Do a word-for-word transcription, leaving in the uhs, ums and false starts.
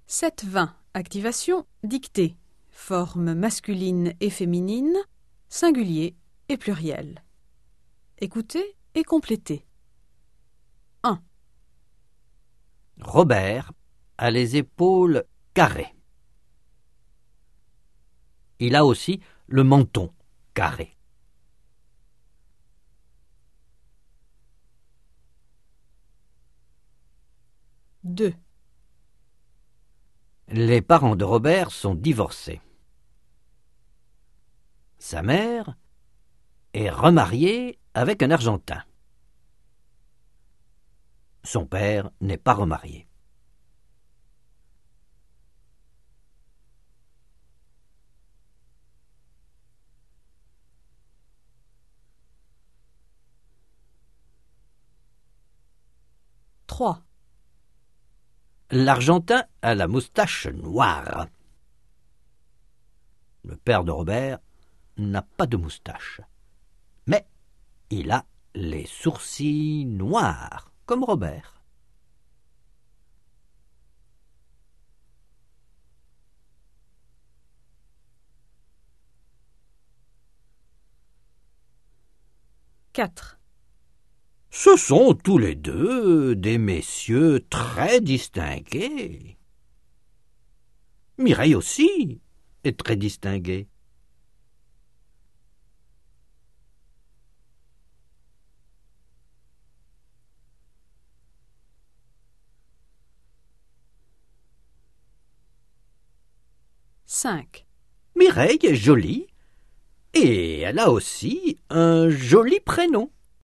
sept vingt. Activation dictée. Forme masculine et féminine, singulier et pluriel. Écoutez et complétez. un. Robert a les épaules carrées. Il a aussi le menton carré. deux. Les parents de Robert sont divorcés. Sa mère est remariée avec un Argentin. Son père n'est pas remarié. trois. L'Argentin a la moustache noire. Le père de Robert n'a pas de moustache, mais il a les sourcils noirs, comme Robert. quatre. Ce sont tous les deux des messieurs très distingués. Mireille aussi est très distinguée. cinq. Mireille est jolie et elle a aussi un joli prénom.